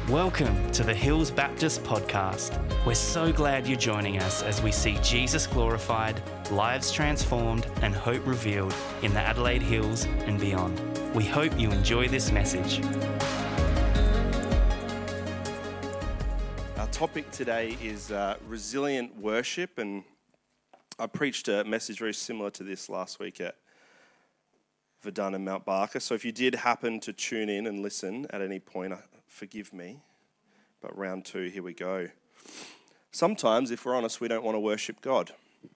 Welcome to the Hills Baptist Podcast. We're so glad you're joining us as we see Jesus glorified, lives transformed, and hope revealed in the Adelaide Hills and beyond. We hope you enjoy this message. Our topic today is resilient worship, and I preached a message very similar to this last week at Verdun and Mount Barker. So if you did happen to tune in and listen at any point, forgive me. But round two, here we go. Sometimes, if we're honest, we don't want to worship God.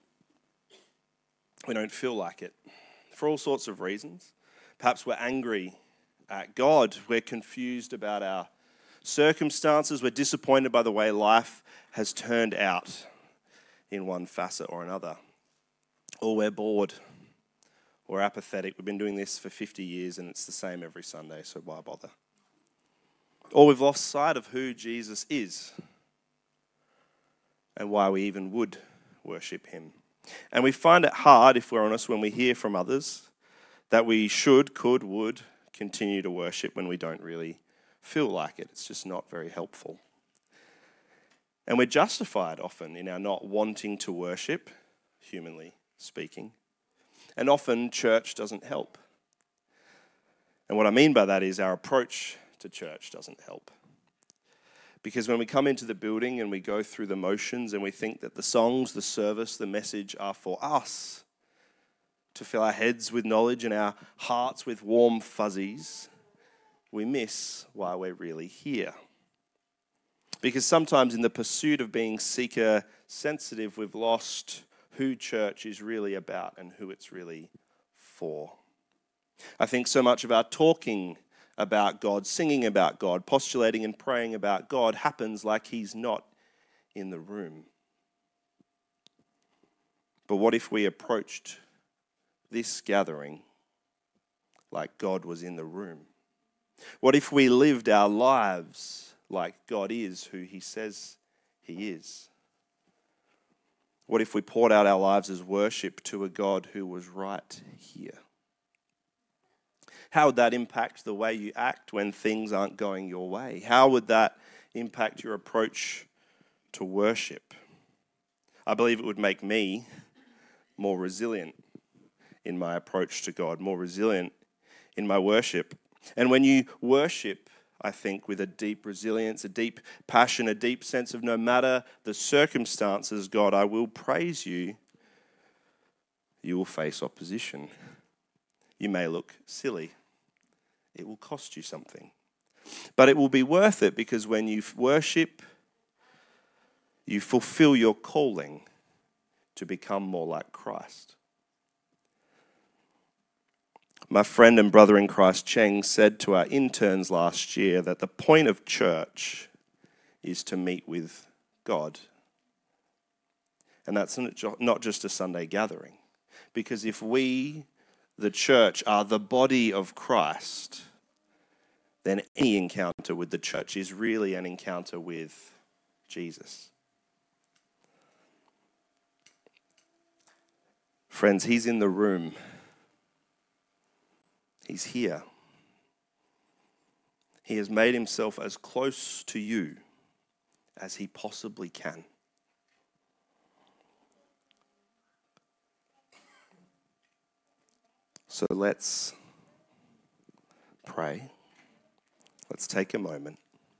We don't feel like it for all sorts of reasons. Perhaps we're angry at God. We're confused about our circumstances. We're disappointed by the way life has turned out in one facet or another. Or we're bored. Or apathetic. We've been doing this for 50 years and it's the same every Sunday, so why bother? Or we've lost sight of who Jesus is and why we even would worship him. And we find it hard, if we're honest, when we hear from others that we should, could, would continue to worship when we don't really feel like it. It's just not very helpful. And we're justified often in our not wanting to worship, humanly speaking. And often church doesn't help. And what I mean by that is our approach to church doesn't help. Because when we come into the building and we go through the motions and we think that the songs, the service, the message are for us to fill our heads with knowledge and our hearts with warm fuzzies, we miss why we're really here. Because sometimes in the pursuit of being seeker sensitive, we've lost who church is really about and who it's really for. I think so much of our talking about God, singing about God, postulating and praying about God happens like he's not in the room. But what if we approached this gathering like God was in the room? What if we lived our lives like God is who he says he is? What if we poured out our lives as worship to a God who was right here? How would that impact the way you act when things aren't going your way? How would that impact your approach to worship? I believe it would make me more resilient in my approach to God, more resilient in my worship. And when you worship, I think, with a deep resilience, a deep passion, a deep sense of no matter the circumstances, God, I will praise you, you will face opposition. You may look silly. It will cost you something. But it will be worth it because when you worship, you fulfill your calling to become more like Christ. My friend and brother in Christ, Cheng, said to our interns last year that the point of church is to meet with God. And that's not just a Sunday gathering. Because if we, the church, are the body of Christ, then any encounter with the church is really an encounter with Jesus. Friends, he's in the room. He's here. He has made himself as close to you as he possibly can. So let's pray. Let's take a moment.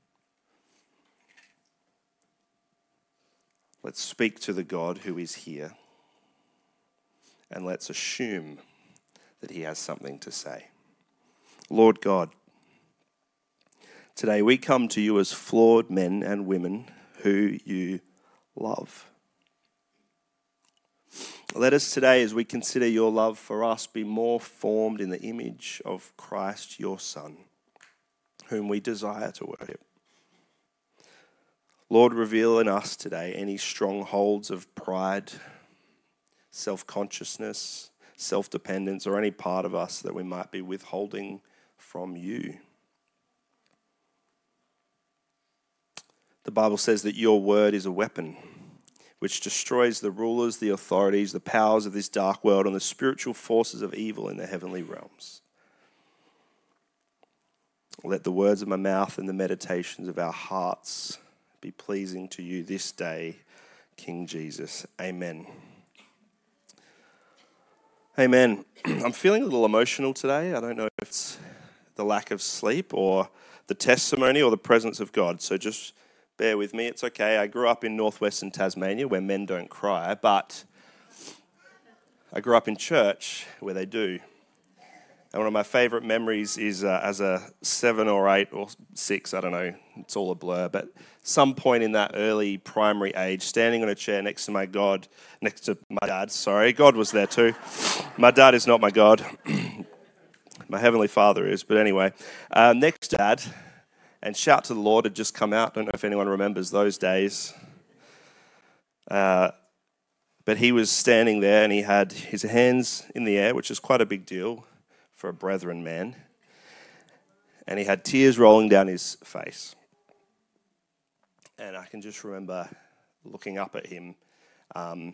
Let's speak to the God who is here. And let's assume that he has something to say. Lord God, today we come to you as flawed men and women who you love. Let us today, as we consider your love for us, be more formed in the image of Christ, your Son, whom we desire to worship. Lord, reveal in us today any strongholds of pride, self-consciousness, self-dependence, or any part of us that we might be withholding from you. The Bible says that your word is a weapon which destroys the rulers, the authorities, the powers of this dark world, and the spiritual forces of evil in the heavenly realms. Let the words of my mouth and the meditations of our hearts be pleasing to you this day, King Jesus. Amen. Amen. I'm feeling a little emotional today. I don't know if it's the lack of sleep or the testimony or the presence of God. So just bear with me. It's okay. I grew up in northwestern Tasmania where men don't cry, but I grew up in church where they do. And one of my favourite memories is as a 7 or 8 or 6, I don't know, it's all a blur, but some point in that early primary age, standing on a chair next to my dad, God was there too. My dad is not my God. My Heavenly Father is, but anyway, next to Dad, and Shout to the Lord had just come out. I don't know if anyone remembers those days. But he was standing there and he had his hands in the air, which is quite a big deal for a brethren man. And he had tears rolling down his face. And I can just remember looking up at him. And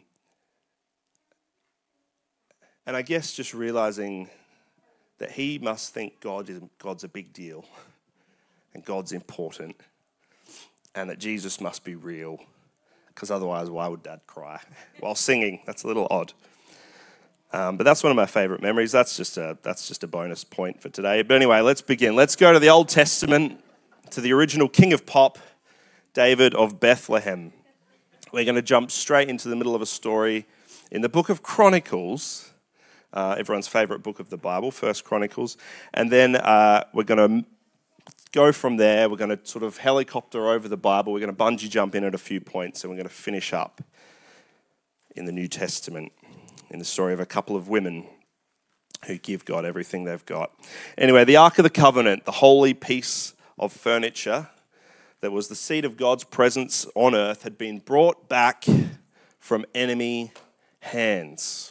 I guess just realizing that he must think God's a big deal. And God's important. And that Jesus must be real. Because otherwise, why would Dad cry while singing? That's a little odd. But that's one of my favourite memories. That's just a bonus point for today. But anyway, let's begin. Let's go to the Old Testament, to the original king of pop, David of Bethlehem. We're going to jump straight into the middle of a story in the book of Chronicles, everyone's favourite book of the Bible, First Chronicles. And then we're going to go from there. We're going to sort of helicopter over the Bible. We're going to bungee jump in at a few points, and we're going to finish up in the New Testament, in the story of a couple of women who give God everything they've got. Anyway, the Ark of the Covenant, the holy piece of furniture that was the seat of God's presence on earth, had been brought back from enemy hands.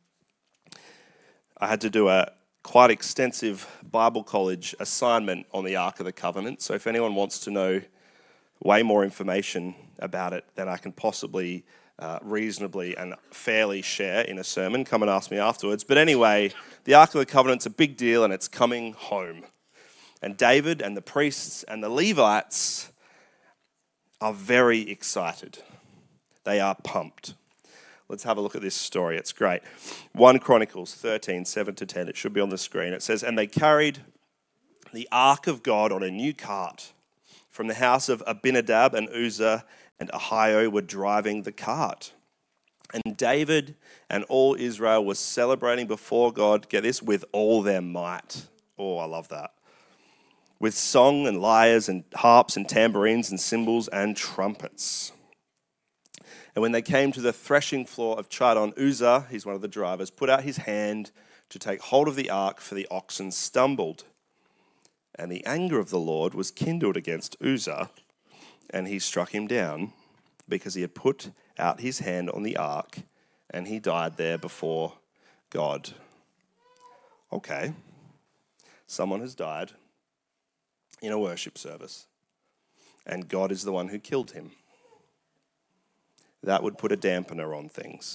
I had to do a quite extensive Bible college assignment on the Ark of the Covenant, so if anyone wants to know way more information about it than I can possibly reasonably and fairly share in a sermon, come and ask me afterwards. But anyway, the Ark of the Covenant's a big deal and it's coming home. And David and the priests and the Levites are very excited. They are pumped. Let's have a look at this story. It's great. 1 Chronicles 13, 7-10. It should be on the screen. It says, "And they carried the Ark of God on a new cart from the house of Abinadab, and Uzzah and Ahio were driving the cart. And David and all Israel were celebrating before God," get this, "with all their might." Oh, I love that. "With song and lyres and harps and tambourines and cymbals and trumpets. And when they came to the threshing floor of Chidon, Uzzah," he's one of the drivers, "put out his hand to take hold of the ark, for the oxen stumbled. And the anger of the Lord was kindled against Uzzah, and he struck him down, because he had put out his hand on the ark, and he died there before God." Okay, someone has died in a worship service, and God is the one who killed him. That would put a dampener on things.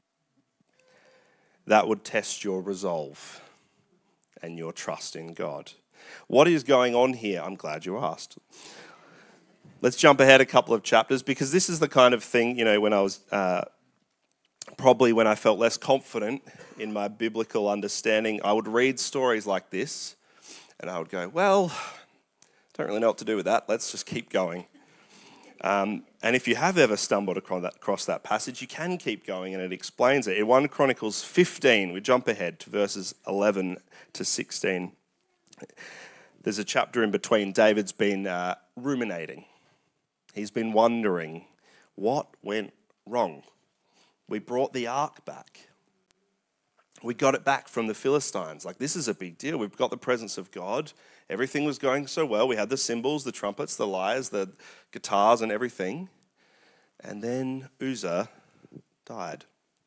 That would test your resolve and your trust in God. What is going on here? I'm glad you asked. Let's jump ahead a couple of chapters, because this is the kind of thing, when I was, probably when I felt less confident in my biblical understanding, I would read stories like this, and I would go, well, don't really know what to do with that. Let's just keep going. And if you have ever stumbled across that passage, you can keep going, and it explains it. In 1 Chronicles 15, we jump ahead to verses 11 to 16. There's a chapter in between. David's been ruminating. He's been wondering, what went wrong? We brought the ark back. We got it back from the Philistines. This is a big deal. We've got the presence of God. Everything was going so well. We had the cymbals, the trumpets, the lyres, the guitars and everything. And then Uzzah died.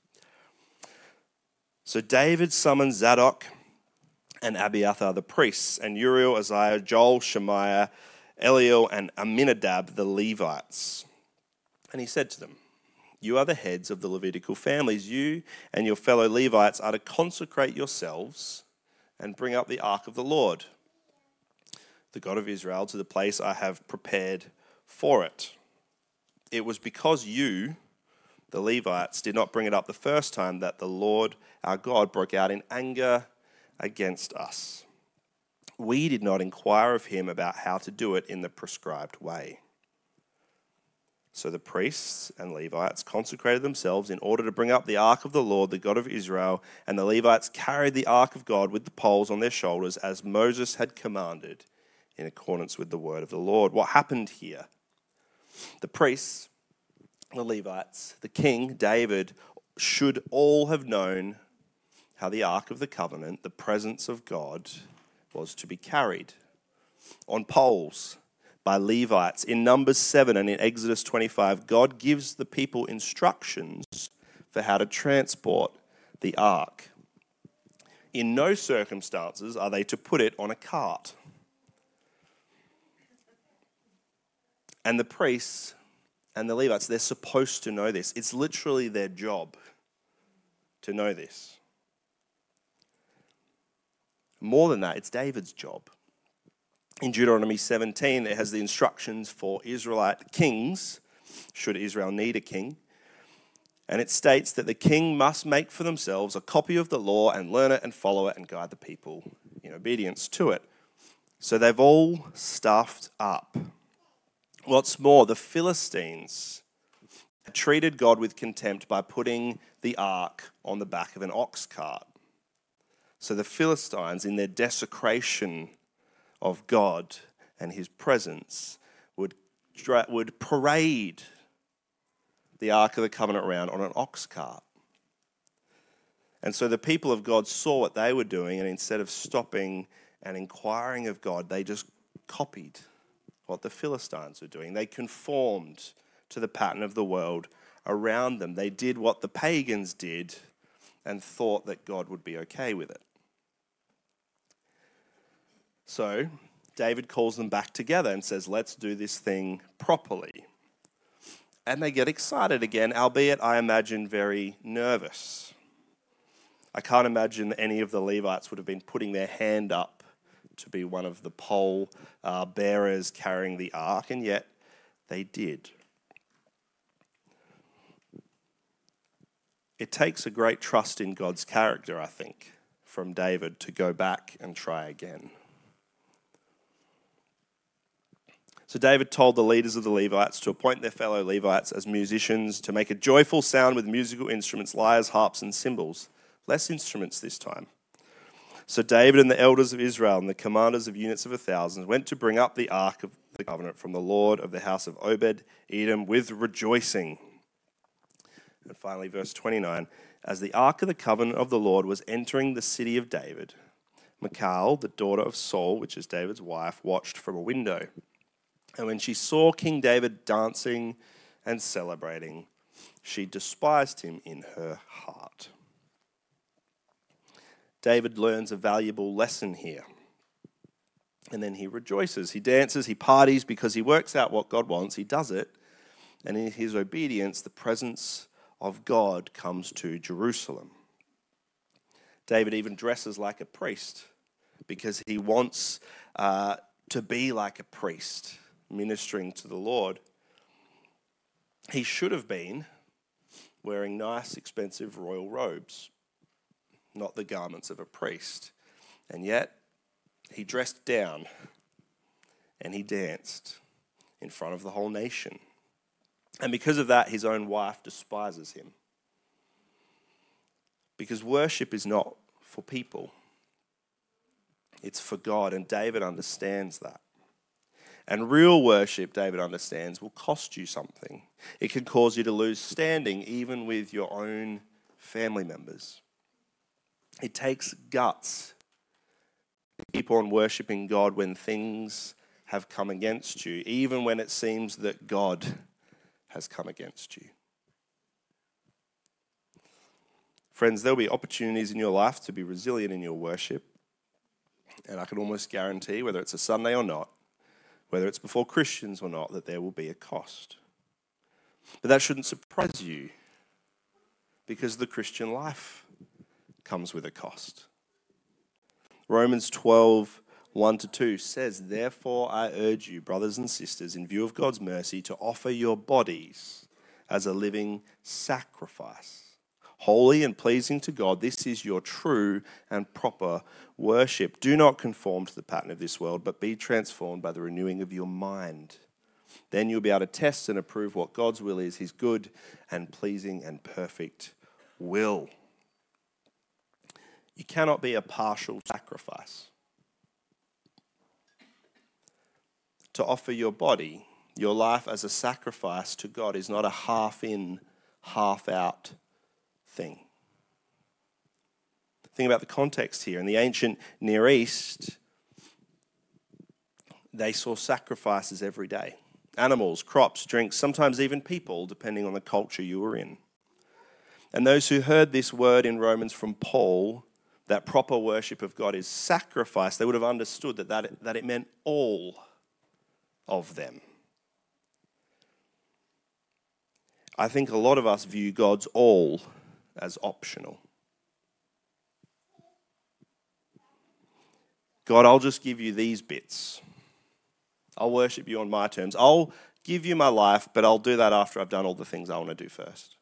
So David summoned Zadok and Abiathar the priests, and Uriel, Isaiah, Joel, Shemaiah, Eliel, and Aminadab the Levites. And he said to them, "You are the heads of the Levitical families. You and your fellow Levites are to consecrate yourselves and bring up the ark of the Lord. the God of Israel, to the place I have prepared for it. It was because you, the Levites, did not bring it up the first time that the Lord our God broke out in anger against us. We did not inquire of him about how to do it in the prescribed way. So the priests and Levites consecrated themselves in order to bring up the ark of the Lord, the God of Israel, and the Levites carried the ark of God with the poles on their shoulders as Moses had commanded in accordance with the word of the Lord. What happened here? The priests, the Levites, the king, David, should all have known how the ark of the covenant, the presence of God, was to be carried on poles by Levites. In Numbers 7 and in Exodus 25, God gives the people instructions for how to transport the ark. In no circumstances are they to put it on a cart. And the priests and the Levites, they're supposed to know this. It's literally their job to know this. More than that, it's David's job. In Deuteronomy 17, it has the instructions for Israelite kings, should Israel need a king. And it states that the king must make for themselves a copy of the law and learn it and follow it and guide the people in obedience to it. So they've all stuffed up. What's more, the Philistines treated God with contempt by putting the ark on the back of an ox cart. So the Philistines, in their desecration of God and his presence, would parade the Ark of the Covenant around on an ox cart. And so the people of God saw what they were doing, and instead of stopping and inquiring of God, they just copied what the Philistines were doing. They conformed to the pattern of the world around them. They did what the pagans did and thought that God would be okay with it. So David calls them back together and says, let's do this thing properly. And they get excited again, albeit I imagine very nervous. I can't imagine any of the Levites would have been putting their hand up to be one of the pole bearers carrying the ark, and yet they did. It takes a great trust in God's character, I think, from David to go back and try again. So David told the leaders of the Levites to appoint their fellow Levites as musicians, to make a joyful sound with musical instruments, lyres, harps, and cymbals. Less instruments this time. So David and the elders of Israel and the commanders of units of 1,000 went to bring up the ark of the covenant from the Lord of the house of Obed-Edom with rejoicing. And finally, verse 29, as the ark of the covenant of the Lord was entering the city of David, Michal, the daughter of Saul, which is David's wife, watched from a window. And when she saw King David dancing and celebrating, she despised him in her heart. David learns a valuable lesson here. And then he rejoices. He dances, he parties because he works out what God wants. He does it. And in his obedience, the presence of God comes to Jerusalem. David even dresses like a priest because he wants to be like a priest, ministering to the Lord. He should have been wearing nice, expensive royal robes, not the garments of a priest. And yet, he dressed down and he danced in front of the whole nation. And because of that, his own wife despises him. Because worship is not for people. It's for God, and David understands that. And real worship, David understands, will cost you something. It can cause you to lose standing even with your own family members. It takes guts to keep on worshiping God when things have come against you, even when it seems that God has come against you. Friends, there'll be opportunities in your life to be resilient in your worship. And I can almost guarantee, whether it's a Sunday or not, whether it's before Christians or not, that there will be a cost. But that shouldn't surprise you, because the Christian life comes with a cost. Romans 12 1-2 says, "Therefore I urge you, brothers and sisters, in view of God's mercy, to offer your bodies as a living sacrifice, holy and pleasing to God. This is your true and proper worship. Do not conform to the pattern of this world, but be transformed by the renewing of your mind. Then you'll be able to test and approve what God's will is, his good and pleasing and perfect will." You cannot be a partial sacrifice. To offer your body, your life as a sacrifice to God is not a half in, half out thing. Think about the context here. In the ancient Near East, they saw sacrifices every day. Animals, crops, drinks, sometimes even people, depending on the culture you were in. And those who heard this word in Romans from Paul, that proper worship of God is sacrifice, they would have understood that it meant all of them. I think a lot of us view God's all as optional. God, I'll just give you these bits. I'll worship you on my terms. I'll give you my life, but I'll do that after I've done all the things I want to do first.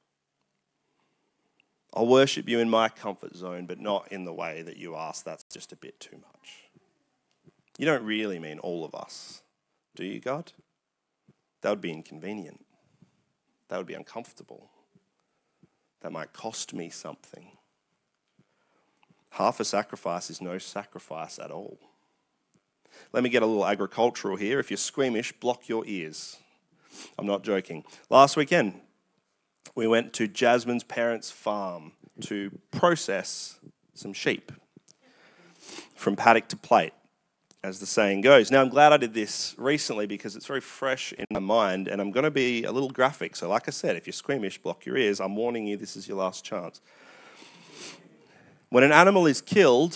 I'll worship you in my comfort zone, but not in the way that you ask. That's just a bit too much. You don't really mean all of us, do you, God? That would be inconvenient. That would be uncomfortable. That might cost me something. Half a sacrifice is no sacrifice at all. Let me get a little agricultural here. If you're squeamish, block your ears. I'm not joking. Last weekend, we went to Jasmine's parents' farm to process some sheep from paddock to plate, as the saying goes. Now, I'm glad I did this recently because it's very fresh in my mind, and I'm going to be a little graphic. So like I said, if you're squeamish, block your ears. I'm warning you, this is your last chance. When an animal is killed,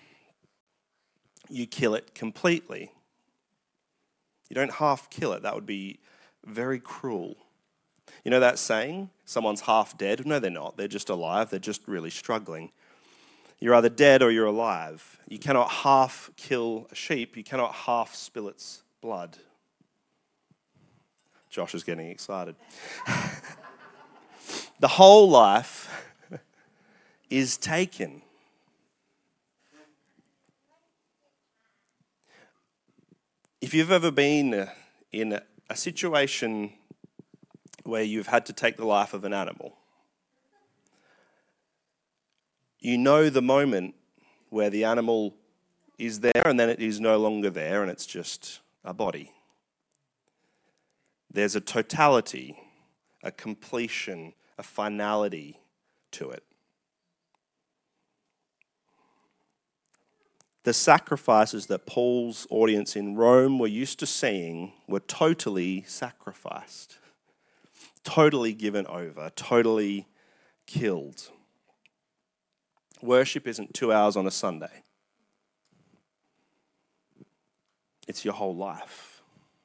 you kill it completely. You don't half kill it. That would be very cruel. You know that saying, someone's half dead? No, they're not. They're just alive. They're just really struggling. You're either dead or you're alive. You cannot half kill a sheep. You cannot half spill its blood. Josh is getting excited. The whole life is taken. If you've ever been in a situation where you've had to take the life of an animal, you know the moment where the animal is there and then it is no longer there and it's just a body. There's a totality, a completion, a finality to it. The sacrifices that Paul's audience in Rome were used to seeing were totally sacrificed, totally given over, totally killed. Worship isn't 2 hours on a Sunday. It's your whole life.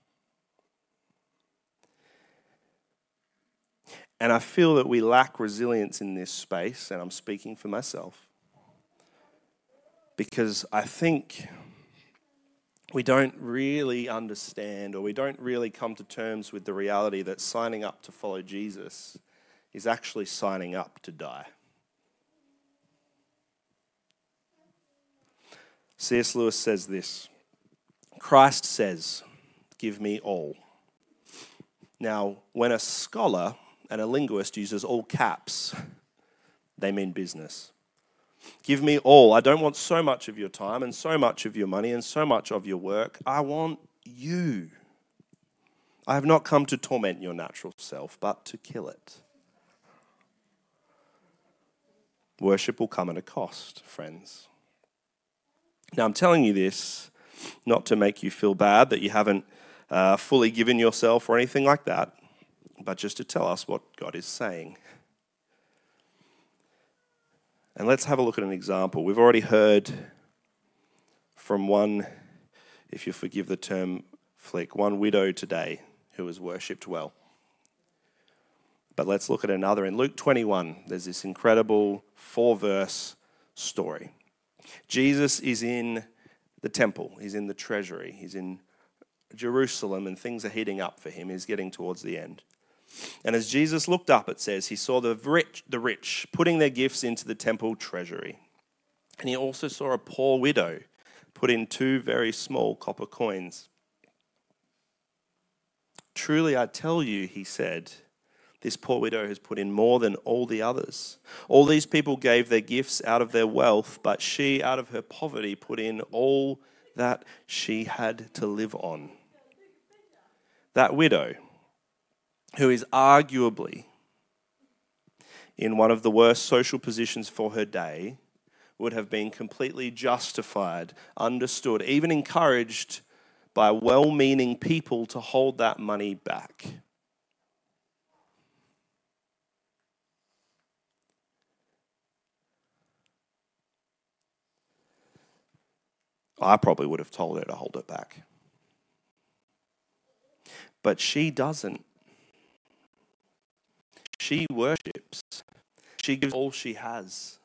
And I feel that we lack resilience in this space, and I'm speaking for myself, because I think we don't really understand, or we don't really come to terms with the reality that signing up to follow Jesus is actually signing up to die. C.S. Lewis says this: Christ says, "Give me all." Now, when a scholar and a linguist uses all caps, they mean business. Give me all. I don't want so much of your time and so much of your money and so much of your work. I want you. I have not come to torment your natural self, but to kill it. Worship will come at a cost, friends. Now, I'm telling you this not to make you feel bad that you haven't fully given yourself or anything like that, but just to tell us what God is saying. And let's have a look at an example. We've already heard from one, if you forgive the term flick, one widow today who has worshipped well. But let's look at another. In Luke 21, there's this incredible 4-verse story. Jesus is in the temple. He's in the treasury. He's in Jerusalem, and things are heating up for him. He's getting towards the end. And as Jesus looked up, it says, he saw the rich putting their gifts into the temple treasury. And he also saw a poor widow put in 2 very small copper coins. Truly, I tell you, he said, this poor widow has put in more than all the others. All these people gave their gifts out of their wealth, but she, out of her poverty, put in all that she had to live on. That widow, who is arguably in one of the worst social positions for her day, would have been completely justified, understood, even encouraged by well-meaning people to hold that money back. I probably would have told her to hold it back. But she doesn't. She worships. She gives all she has.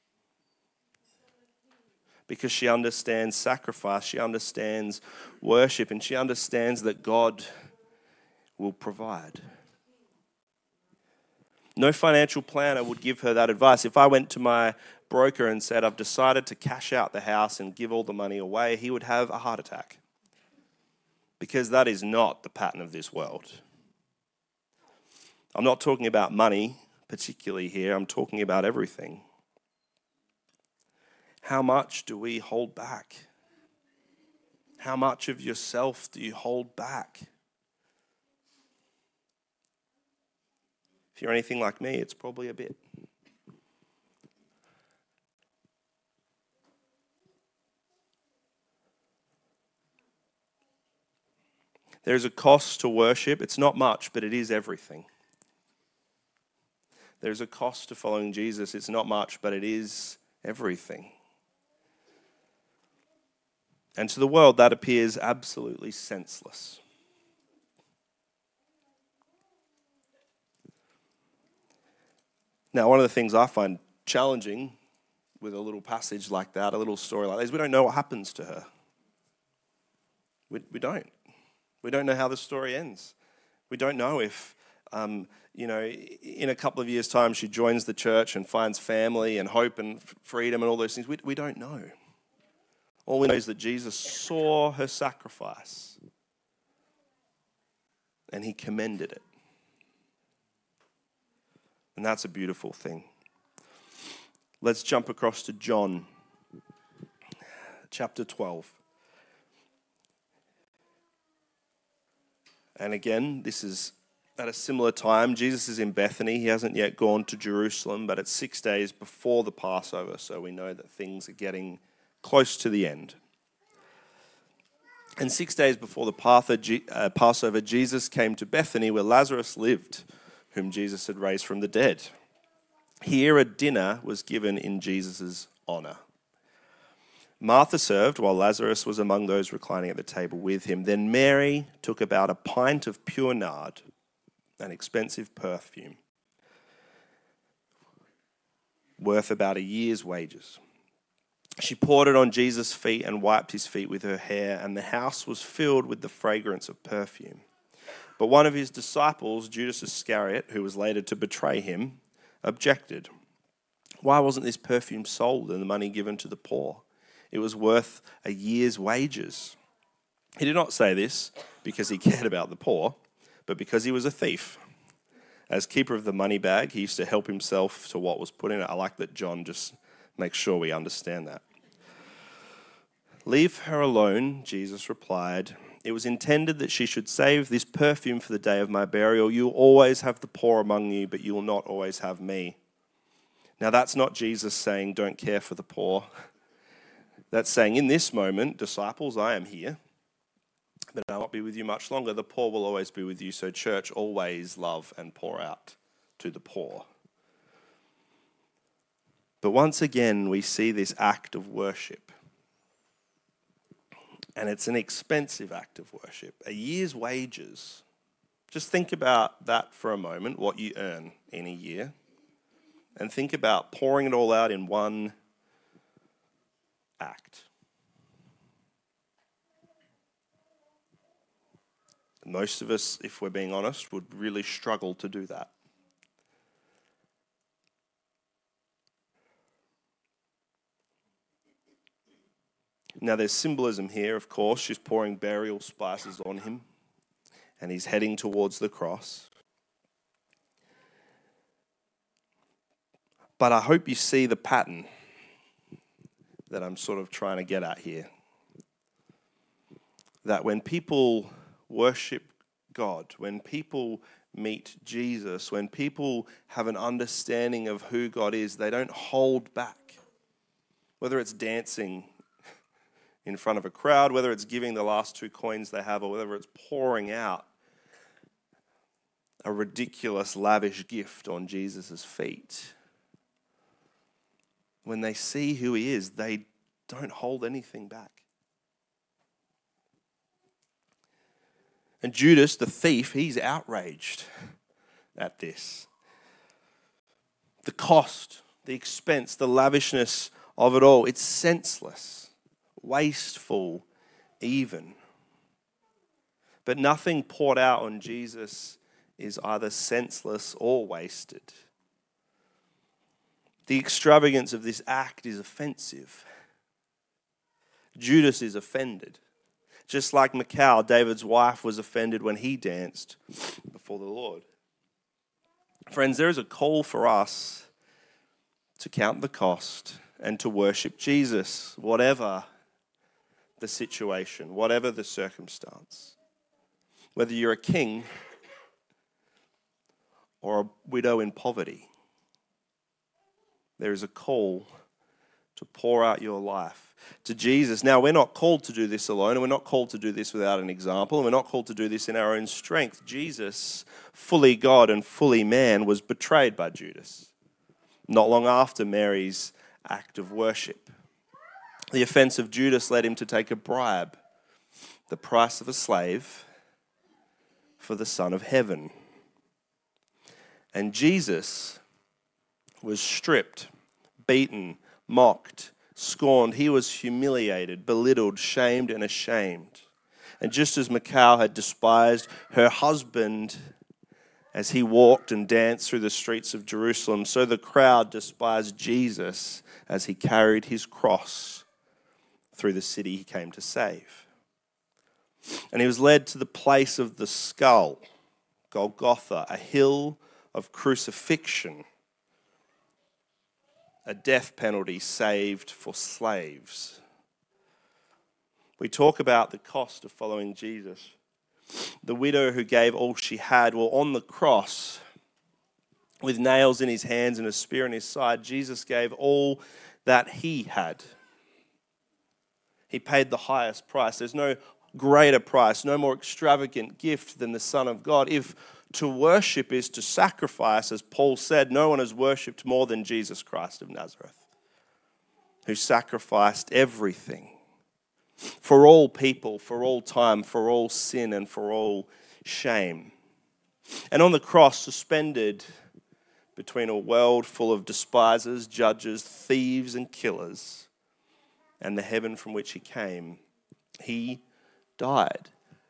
Because she understands sacrifice, she understands worship, and she understands that God will provide. No financial planner would give her that advice. If I went to my broker and said, I've decided to cash out the house and give all the money away, he would have a heart attack. Because that is not the pattern of this world. I'm not talking about money particularly here. I'm talking about everything. How much do we hold back? How much of yourself do you hold back? If you're anything like me, it's probably a bit. There's a cost to worship. It's not much, but it is everything. There's a cost to following Jesus. It's not much, but it is everything. And to the world, that appears absolutely senseless. Now, one of the things I find challenging with a little passage like that, a little story like that, is we don't know what happens to her. We don't. We don't know how the story ends. We don't know if, in a couple of years' time she joins the church and finds family and hope and freedom and all those things. We don't know. All we know is that Jesus saw her sacrifice and he commended it. And that's a beautiful thing. Let's jump across to John chapter 12. And again, this is at a similar time. Jesus is in Bethany. He hasn't yet gone to Jerusalem, but it's 6 days before the Passover, so we know that things are getting close to the end. And 6 days before the Passover, Jesus came to Bethany where Lazarus lived, whom Jesus had raised from the dead. Here a dinner was given in Jesus' honor. Martha served while Lazarus was among those reclining at the table with him. Then Mary took about a pint of pure nard, an expensive perfume, worth about a year's wages. She poured it on Jesus' feet and wiped his feet with her hair, and the house was filled with the fragrance of perfume. But one of his disciples, Judas Iscariot, who was later to betray him, objected. Why wasn't this perfume sold and the money given to the poor? It was worth a year's wages. He did not say this because he cared about the poor, but because he was a thief. As keeper of the money bag, he used to help himself to what was put in it. I like that John just makes sure we understand that. Leave her alone, Jesus replied. It was intended that she should save this perfume for the day of my burial. You will always have the poor among you, but you will not always have me. Now that's not Jesus saying don't care for the poor. That's saying in this moment, disciples, I am here, but I'll not be with you much longer. The poor will always be with you, so church, always love and pour out to the poor. But once again, we see this act of worship. And it's an expensive act of worship. A year's wages. Just think about that for a moment, what you earn in a year. And think about pouring it all out in one act. Most of us, if we're being honest, would really struggle to do that. Now, there's symbolism here, of course. She's pouring burial spices on him, and he's heading towards the cross. But I hope you see the pattern that I'm sort of trying to get at here. That when people worship God, when people meet Jesus, when people have an understanding of who God is, they don't hold back. Whether it's dancing in front of a crowd, whether it's giving the last 2 coins they have, or whether it's pouring out a ridiculous, lavish gift on Jesus' feet. When they see who he is, they don't hold anything back. And Judas, the thief, he's outraged at this. The cost, the expense, the lavishness of it all, it's senseless, wasteful even. But nothing poured out on Jesus is either senseless or wasted. The extravagance of this act is offensive. Judas is offended. Just like Michal, David's wife, was offended when he danced before the Lord. Friends, there is a call for us to count the cost and to worship Jesus, whatever the situation, whatever the circumstance. Whether you're a king or a widow in poverty, there is a call to pour out your life to Jesus. Now, we're not called to do this alone, and we're not called to do this without an example, and we're not called to do this in our own strength. Jesus, fully God and fully man, was betrayed by Judas not long after Mary's act of worship. The offense of Judas led him to take a bribe, the price of a slave, for the Son of Heaven. And Jesus was stripped, beaten, mocked, scorned. He was humiliated, belittled, shamed, and ashamed. And just as Michal had despised her husband as he walked and danced through the streets of Jerusalem, so the crowd despised Jesus as he carried his cross through the city he came to save. And he was led to the place of the skull, Golgotha, a hill of crucifixion, a death penalty saved for slaves. We talk about the cost of following Jesus. The widow who gave all she had, well, on the cross, with nails in his hands and a spear in his side, Jesus gave all that he had. He paid the highest price. There's no greater price, no more extravagant gift than the Son of God. If to worship is to sacrifice, as Paul said, no one has worshipped more than Jesus Christ of Nazareth, who sacrificed everything for all people, for all time, for all sin, and for all shame. And on the cross, suspended between a world full of despisers, judges, thieves, and killers, and the heaven from which he came, he died.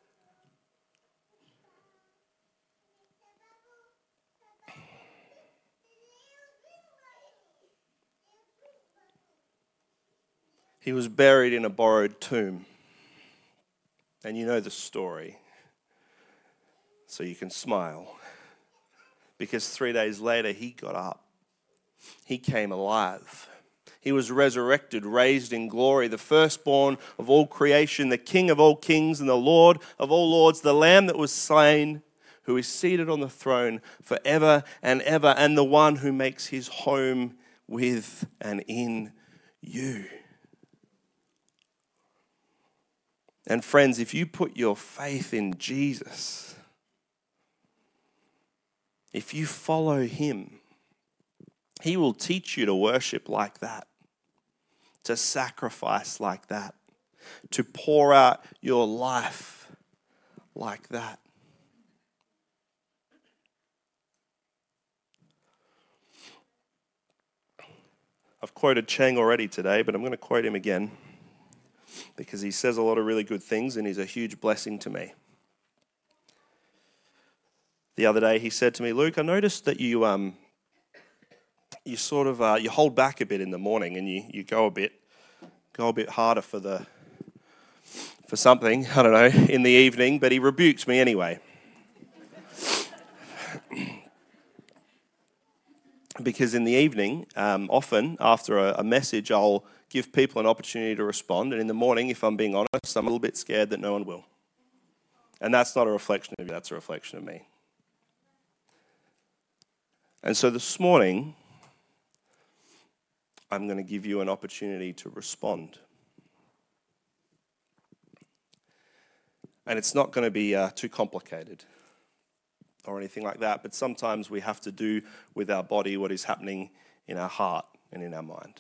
He was buried in a borrowed tomb. And you know the story, so you can smile. Because 3 days later, he got up. He came alive. He was resurrected, raised in glory, the firstborn of all creation, the King of all kings and the Lord of all lords, the Lamb that was slain, who is seated on the throne forever and ever, and the one who makes his home with and in you. And friends, if you put your faith in Jesus, if you follow him, he will teach you to worship like that, to sacrifice like that, to pour out your life like that. I've quoted Chang already today, but I'm going to quote him again because he says a lot of really good things and he's a huge blessing to me. the other day, he said to me, Luke, I noticed that you sort of you hold back a bit in the morning, and you go a bit harder for something, I don't know, in the evening. But he rebuked me anyway. Because in the evening, often after a message, I'll give people an opportunity to respond. And in the morning, if I'm being honest, I'm a little bit scared that no one will. And that's not a reflection of you, that's a reflection of me. And so this morning, I'm going to give you an opportunity to respond. And it's not going to be too complicated or anything like that, but sometimes we have to do with our body what is happening in our heart and in our mind.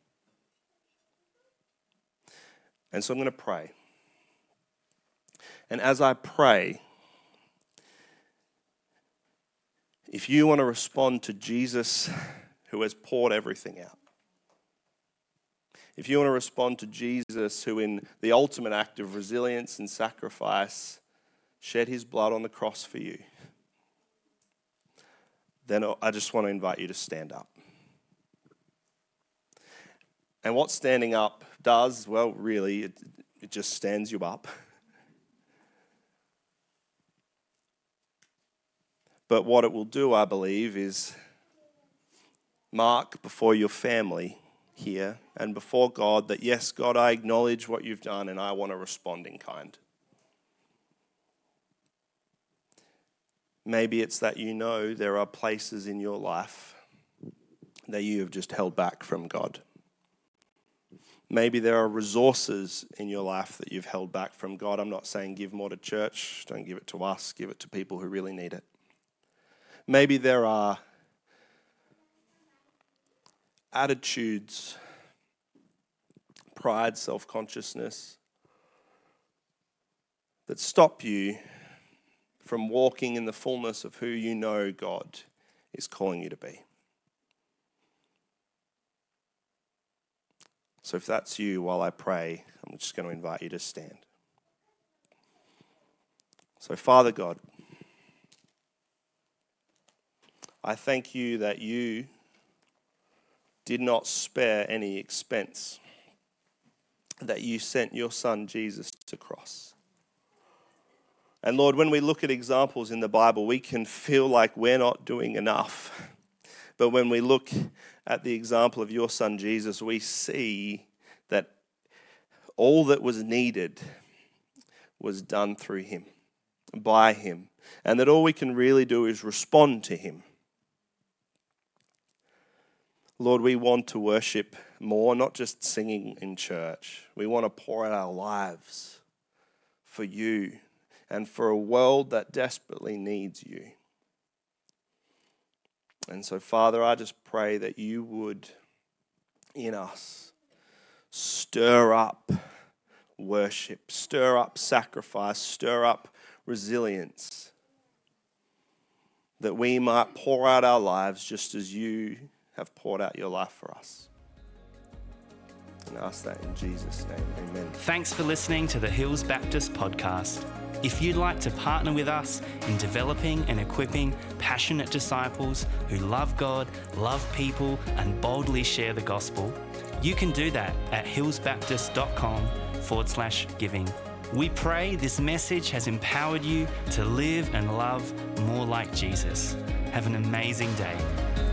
And so I'm going to pray. And as I pray, if you want to respond to Jesus who has poured everything out, if you want to respond to Jesus who in the ultimate act of resilience and sacrifice shed his blood on the cross for you, then I just want to invite you to stand up. And what standing up does, well, really, it just stands you up. But what it will do, I believe, is mark before your family here and before God that, yes, God, I acknowledge what you've done and I want to respond in kind. Maybe it's that you know there are places in your life that you have just held back from God. Maybe there are resources in your life that you've held back from God. I'm not saying give more to church. Don't give it to us. Give it to people who really need it. Maybe there are attitudes, pride, self-consciousness that stop you from walking in the fullness of who you know God is calling you to be. So if that's you, while I pray, I'm just going to invite you to stand. So Father God, I thank you that you did not spare any expense, that you sent your Son Jesus to the cross. And Lord, when we look at examples in the Bible, we can feel like we're not doing enough. But when we look at the example of your Son Jesus, we see that all that was needed was done through him, by him, and that all we can really do is respond to him. Lord, we want to worship more, not just singing in church. We want to pour out our lives for you and for a world that desperately needs you. And so, Father, I just pray that you would, in us, stir up worship, stir up sacrifice, stir up resilience, that we might pour out our lives just as you have poured out your life for us. And I ask that in Jesus' name, amen. Thanks for listening to the Hills Baptist podcast. If you'd like to partner with us in developing and equipping passionate disciples who love God, love people, and boldly share the gospel, you can do that at hillsbaptist.com/giving. We pray this message has empowered you to live and love more like Jesus. Have an amazing day.